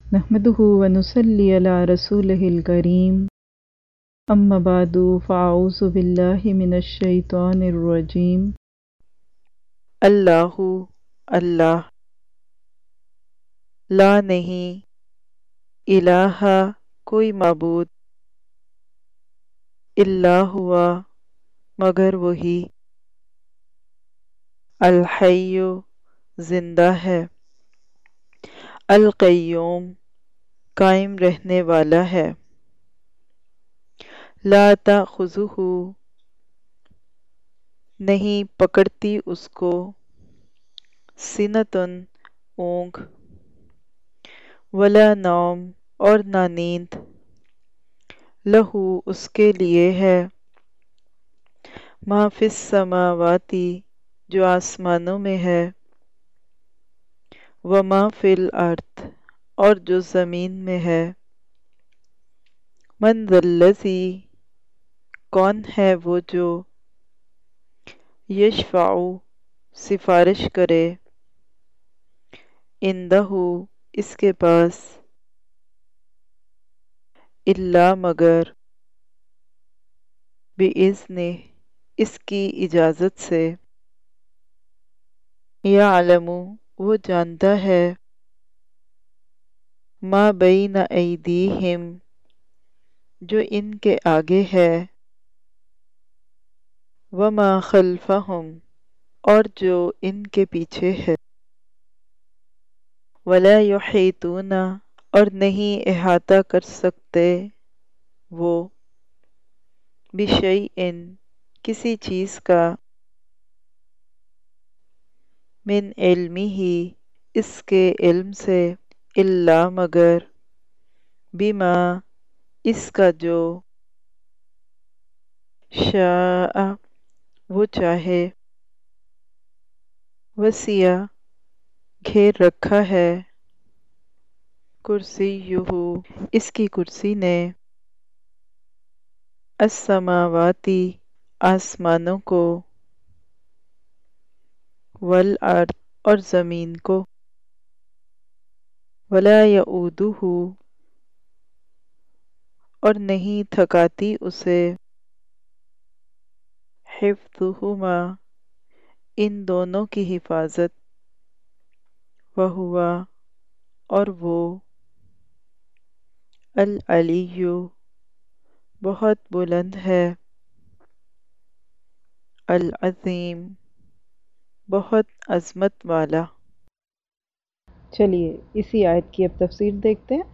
نحمده ونصلي على رسوله الكريم اما بعد فاعوذ باللہ من الشیطان الرجیم۔ اللہ، اللہ، لا نہیں، الہ کوئی معبود، الا ہوا مگر وہی، الحی زندہ ہے، القیوم قائم رہنے والا ہے، لا تأخذہ نہیں پکڑتی اس کو، سنۃ اونگ، ولا نوم اور نہ نیند، لہو اس کے لیے ہے، ما فی السماواتی جو آسمانوں میں ہے، وما فی الارض اور جو زمین میں ہے، من ذا الذی کون ہے وہ جو، یشفع سفارش کرے، عندہ اس کے پاس، الا مگر، بِإِذْنِہ اس کی اجازت سے، یعلم وہ جانتا ہے، ما بین ایدیہم جو ان کے آگے ہے، وما خلفہم اور جو ان کے پیچھے ہے، ولا یحیطون اور نہیں احاطہ کر سکتے وہ، بشیء کسی چیز کا، من علمہ اس کے علم سے، الا مگر، بما اس کا جو، شاء وہ چاہے، وسیع گھیر رکھا ہے، کرسیہ اس کی کرسی نے، السماواتی آسمانوں کو، والارض اور زمین کو، ولا یعودہ اور نہیں تھکاتی اسے، حفظہما ان دونوں کی حفاظت، وہو اور وہ، العلی بہت بلند ہے، العظیم بہت عظمت والا۔ چلیے اسی آیت کی اب تفسیر دیکھتے ہیں۔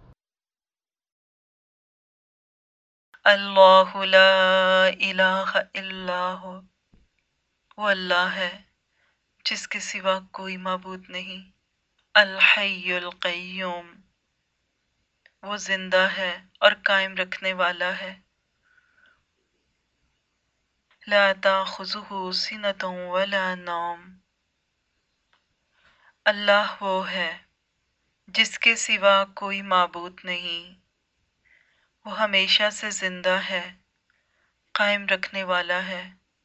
اللہ لا الہ الا ہو، وہ اللہ ہے جس کے سوا کوئی معبود نہیں، الحی القیوم وہ زندہ ہے اور قائم رکھنے والا ہے، لا تأخذہ سنۃ ولا نوم اللہ وہ ہے جس کے سوا کوئی معبود نہیں، وہ ہمیشہ سے زندہ ہے، قائم رکھنے والا ہے،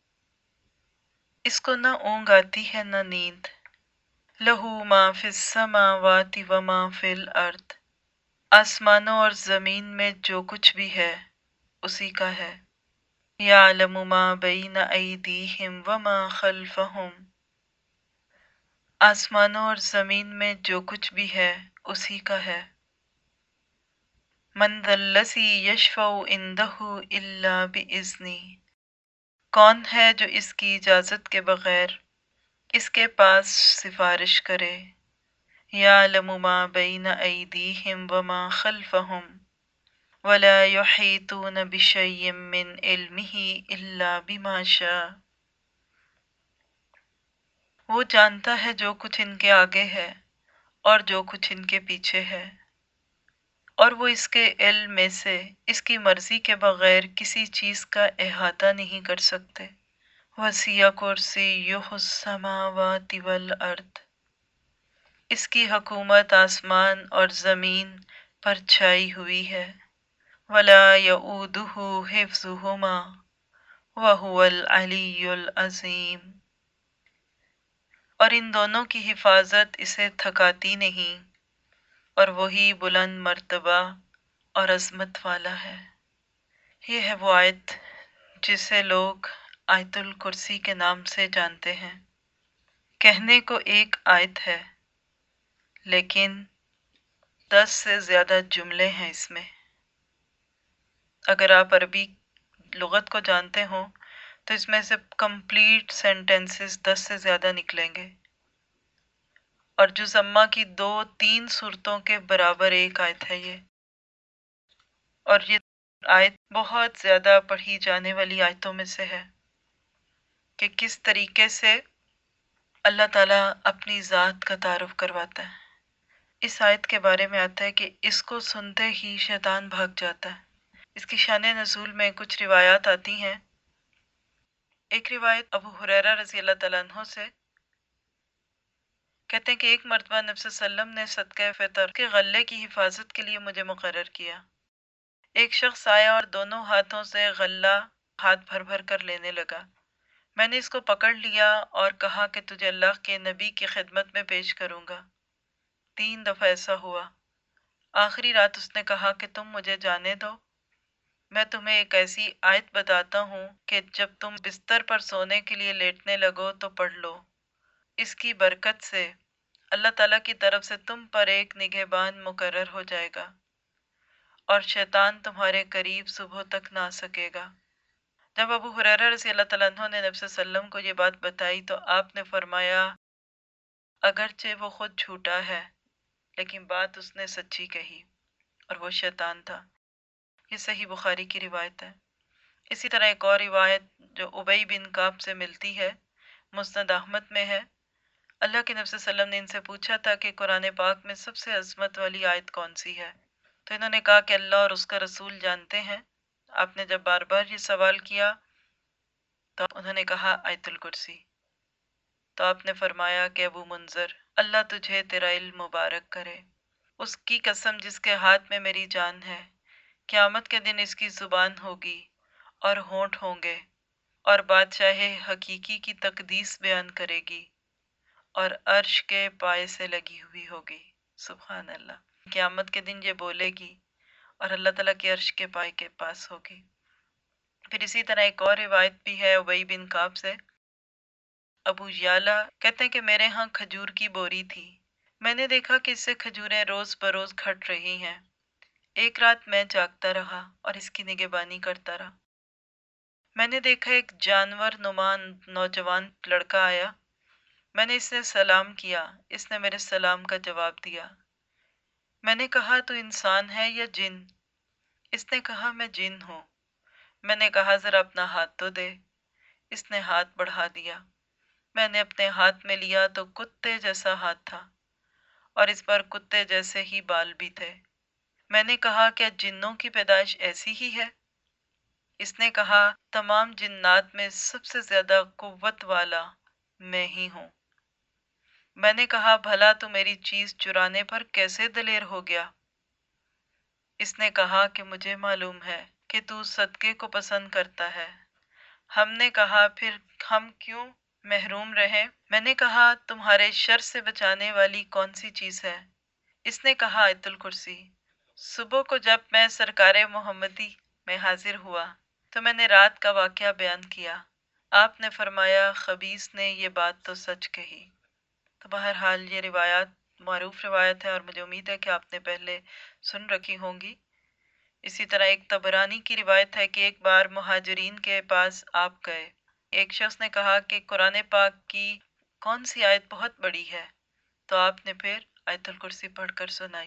اس کو نہ اونگ آتی ہے نہ نیند، لہو ما فی السماوات وما فی الارض آسمانوں اور زمین میں جو کچھ بھی ہے اسی کا ہے، یعلم ما بین ایدیہم وما خلفہم آسمانوں اور زمین میں جو کچھ بھی ہے اسی کا ہے، من ذا الذی یشفع عندہ الا بإذنہ کون ہے جو اس کی اجازت کے بغیر اس کے پاس سفارش کرے، یعلم ما بین ایدیہم وما خلفہم ولا یحیطون بشیء من علمہ الا بما شاء وہ جانتا ہے جو کچھ ان کے آگے ہے اور جو کچھ ان کے پیچھے ہے، اور وہ اس کے علم میں سے اس کی مرضی کے بغیر کسی چیز کا احاطہ نہیں کر سکتے، وسیع کرسیہ السماوات والارض اس کی حکومت آسمان اور زمین پر چھائی ہوئی ہے، ولا یعودہ حفظہما وہو العلی العظیم اور ان دونوں کی حفاظت اسے تھکاتی نہیں، اور وہی بلند مرتبہ اور عظمت والا ہے۔ یہ ہے وہ آیت جسے لوگ آیت الکرسی کے نام سے جانتے ہیں۔ کہنے کو ایک آیت ہے لیکن 10 سے زیادہ جملے ہیں اس میں۔ اگر آپ عربی لغت کو جانتے ہوں تو اس میں سے کمپلیٹ سینٹنسز 10 سے زیادہ نکلیں گے، اور جز امہ کی 2-3 صورتوں کے برابر ایک آیت ہے یہ۔ اور یہ آیت بہت زیادہ پڑھی جانے والی آیتوں میں سے ہے کہ کس طریقے سے اللہ تعالیٰ اپنی ذات کا تعارف کرواتا ہے۔ اس آیت کے بارے میں آتا ہے کہ اس کو سنتے ہی شیطان بھاگ جاتا ہے۔ اس کی شان نزول میں کچھ روایات آتی ہیں۔ ایک روایت ابو ہریرہ رضی اللہ تعالیٰ عنہ سے کہتے ہیں کہ ایک مرتبہ نبی صلی اللہ علیہ وسلم نے صدقہ فطر کے غلے کی حفاظت کے لیے مجھے مقرر کیا۔ ایک شخص آیا اور دونوں ہاتھوں سے غلہ ہاتھ بھر بھر کر لینے لگا۔ میں نے اس کو پکڑ لیا اور کہا کہ تجھے اللہ کے نبی کی خدمت میں پیش کروں گا۔ 3 دفعہ ایسا ہوا۔ آخری رات اس نے کہا کہ تم مجھے جانے دو، میں تمہیں ایک ایسی آیت بتاتا ہوں کہ جب تم بستر پر سونے کے لیے لیٹنے لگو تو پڑھ لو۔ اس کی برکت سے اللہ تعالیٰ کی طرف سے تم پر ایک نگہبان مقرر ہو جائے گا اور شیطان تمہارے قریب صبح تک نہ آ سکے گا۔ جب ابو ہریرہ رضی اللہ تعالیٰ عنہ نے نبی صلی اللہ علیہ وسلم کو یہ بات بتائی تو آپ نے فرمایا اگرچہ وہ خود جھوٹا ہے لیکن بات اس نے سچی کہی، اور وہ شیطان تھا۔ یہ صحیح بخاری کی روایت ہے۔ اسی طرح ایک اور روایت جو ابی بن کعب سے ملتی ہے، مسند احمد میں ہے۔ اللہ کے نبی صلی اللہ علیہ وسلم نے ان سے پوچھا تھا کہ قرآن پاک میں سب سے عظمت والی آیت کون سی ہے؟ تو انہوں نے کہا کہ اللہ اور اس کا رسول جانتے ہیں۔ آپ نے جب بار بار یہ سوال کیا تو انہوں نے کہا آیت الکرسی۔ تو آپ نے فرمایا کہ ابو منذر، اللہ تجھے تیرا علم مبارک کرے۔ اس کی قسم جس کے ہاتھ میں میری جان ہے، قیامت کے دن اس کی زبان ہوگی اور ہونٹ ہوں گے، اور بادشاہ حقیقی کی تقدیس بیان کرے گی اور عرش کے پائے سے لگی ہوئی ہوگی۔ سبحان اللہ۔ قیامت کے دن یہ بولے گی اور اللہ تعالیٰ کے عرش کے پائے کے پاس ہوگی۔ پھر اسی طرح ایک اور روایت بھی ہے ابی بن کعب سے۔ ابو یعلا کہتے ہیں کہ میرے ہاں کھجور کی بوری تھی۔ میں نے دیکھا کہ اس سے کھجوریں روز بروز گھٹ رہی ہیں۔ ایک رات میں جاگتا رہا اور اس کی نگہبانی کرتا رہا۔ میں نے دیکھا ایک جانور نما نوجوان لڑکا آیا۔ میں نے اس سے سلام کیا، اس نے میرے سلام کا جواب دیا۔ میں نے کہا تو انسان ہے یا جن؟ اس نے کہا میں جن ہوں۔ میں نے کہا ذرا اپنا ہاتھ تو دے۔ اس نے ہاتھ بڑھا دیا۔ میں نے اپنے ہاتھ میں لیا تو کتے جیسا ہاتھ تھا اور اس پر کتے جیسے ہی بال بھی تھے۔ میں نے کہا کیا جنوں کی پیدائش ایسی ہی ہے؟ اس نے کہا تمام جنات میں سب سے زیادہ قوت والا میں ہی ہوں۔ میں نے کہا بھلا تو میری چیز چرانے پر کیسے دلیر ہو گیا؟ اس نے کہا کہ مجھے معلوم ہے کہ تو صدقے کو پسند کرتا ہے۔ ہم نے کہا پھر ہم کیوں محروم رہے؟ میں نے کہا تمہارے شر سے بچانے والی کون سی چیز ہے؟ اس نے کہا آیت الکرسی۔ صبح کو جب میں سرکار محمدی میں حاضر ہوا تو میں نے رات کا واقعہ بیان کیا۔ آپ نے فرمایا خبیث نے یہ بات تو سچ کہی۔ تو بہرحال یہ روایات معروف روایت ہے اور مجھے امید ہے کہ آپ نے پہلے سن رکھی ہوں گی۔ اسی طرح ایک طبرانی کی روایت ہے کہ ایک بار مہاجرین کے پاس آپ گئے۔ ایک شخص نے کہا کہ قرآن پاک کی کون سی آیت بہت بڑی ہے؟ تو آپ نے پھر آیت الکرسی پڑھ کر سنائی۔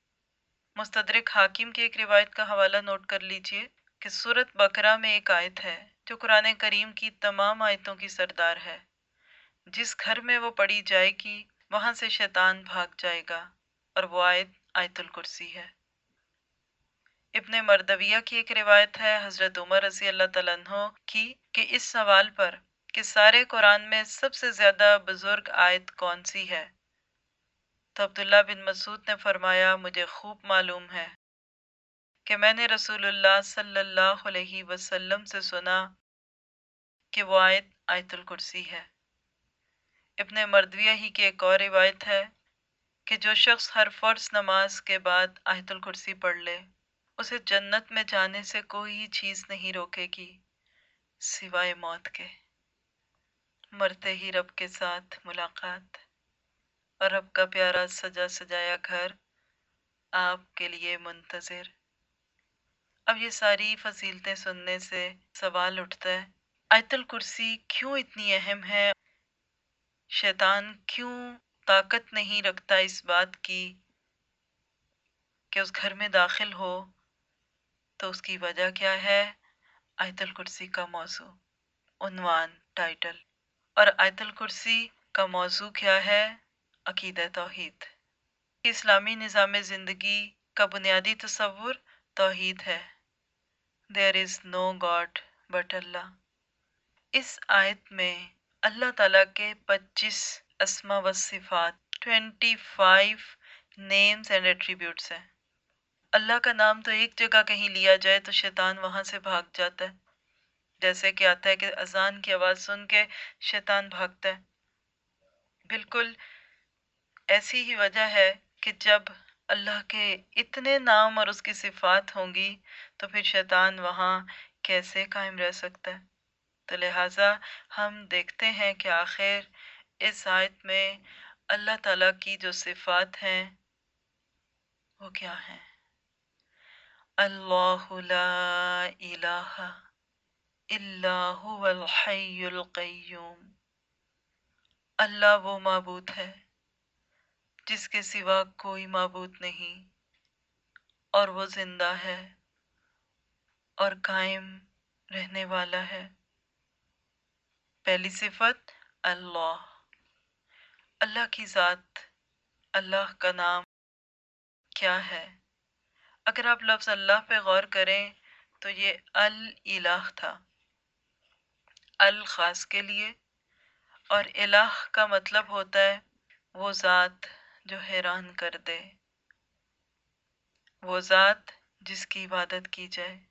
مستدرک حاکم کی ایک روایت کا حوالہ نوٹ کر لیجئے کہ سورۃ بقرہ میں ایک آیت ہے جو قرآن کریم کی تمام آیتوں کی سردار ہے۔ جس گھر میں وہ پڑھی جائے گی وہاں سے شیطان بھاگ جائے گا، اور وہ آیت آیت الکرسی ہے۔ ابن مردویہ کی ایک روایت ہے حضرت عمر رضی اللہ تعالیٰ عنہ کی کہ اس سوال پر کہ سارے قرآن میں سب سے زیادہ بزرگ آیت کون سی ہے، تو عبداللہ بن مسعود نے فرمایا مجھے خوب معلوم ہے کہ میں نے رسول اللہ صلی اللہ علیہ وسلم سے سنا کہ وہ آیت آیت الکرسی ہے۔ ابن مردویہ ہی کی ایک اور روایت ہے کہ جو شخص ہر فرض نماز کے بعد آیت الکرسی پڑھ لے اسے جنت میں جانے سے کوئی چیز نہیں روکے گی سوائے موت کے۔ مرتے ہی رب کے ساتھ ملاقات اور رب کا پیارا سجا سجایا گھر آپ کے لیے منتظر۔ اب یہ ساری فضیلتیں سننے سے سوال اٹھتا ہے، آیت الکرسی کیوں اتنی اہم ہے؟ شیطان کیوں طاقت نہیں رکھتا اس بات کی کہ اس گھر میں داخل ہو؟ تو اس کی وجہ کیا ہے؟ آیت الکرسی کا موضوع، عنوان، ٹائٹل۔ اور آیت الکرسی کا موضوع کیا ہے؟ عقیدہ توحید۔ اسلامی نظام زندگی کا بنیادی تصور توحید ہے۔ There is no God but Allah۔ اس آیت میں اللہ تعالیٰ کے 25 اسما و صفات 25 نیمز اینڈ ایٹریبیوٹس ہیں۔ اللہ کا نام تو ایک جگہ کہیں لیا جائے تو شیطان وہاں سے بھاگ جاتا ہے، جیسے کہ آتا ہے کہ اذان کی آواز سن کے شیطان بھاگتا ہے۔ بالکل ایسی ہی وجہ ہے کہ جب اللہ کے اتنے نام اور اس کی صفات ہوں گی تو پھر شیطان وہاں کیسے قائم رہ سکتا ہے؟ تو لہٰذا ہم دیکھتے ہیں کہ آخر اس آیت میں اللہ تعالیٰ کی جو صفات ہیں وہ کیا ہیں؟ اللہ لا الہ الا هو الحی القیوم۔ اللہ وہ معبود ہے جس کے سوا کوئی معبود نہیں، اور وہ زندہ ہے اور قائم رہنے والا ہے۔ پہلی صفت اللہ، اللہ کی ذات، اللہ کا نام کیا ہے؟ اگر آپ لفظ اللہ پہ غور کریں تو یہ الہ تھا، خاص کے لیے، اور الہ کا مطلب ہوتا ہے وہ ذات جو حیران کر دے، وہ ذات جس کی عبادت کی جائے۔